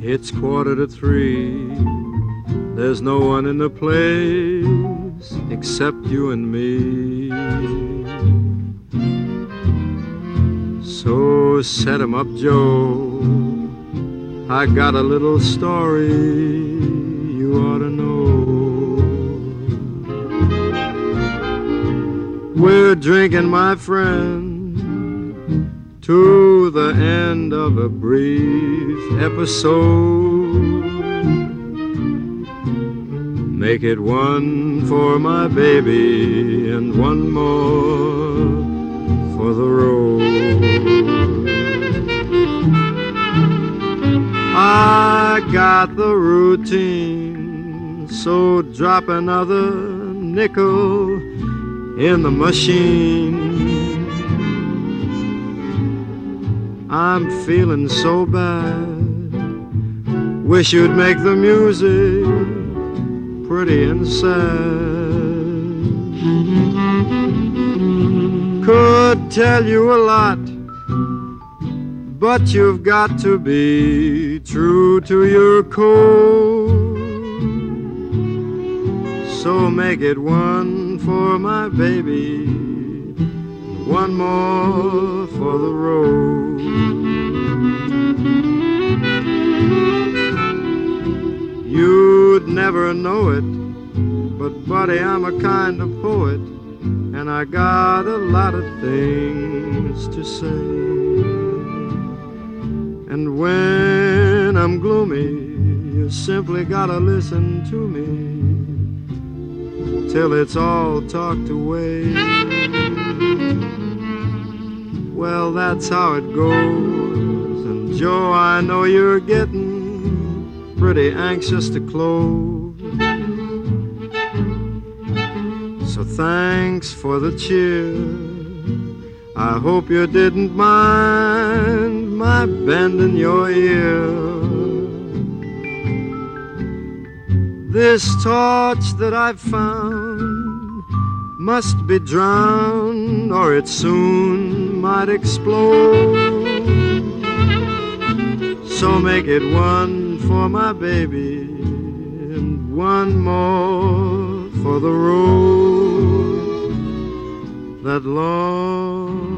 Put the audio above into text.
It's 2:45. There's no one in the place except you and me. So set 'em up, Joe. I got a little story you ought to know. We're drinking, my friend, to the end of a brief episode. Make it one for my baby and one more for the road. I got the routine, so drop another nickel in the machine. I'm feeling so bad. Wish you'd make the music pretty and sad. Could tell you a lot, but you've got to be true to your code. So make it one for my baby, one more for the road. You'd never know it, but buddy, I'm a kind of poet, and I got a lot of things to say. And when I'm gloomy, you simply gotta listen to me till it's all talked away. Well, that's how it goes. And Joe, I know you're getting pretty anxious to close. So thanks for the cheer. I hope you didn't mind my bending your ear. This torch that I've found must be drowned, or it soon might explode. So make it one for my baby and one more for the road, that long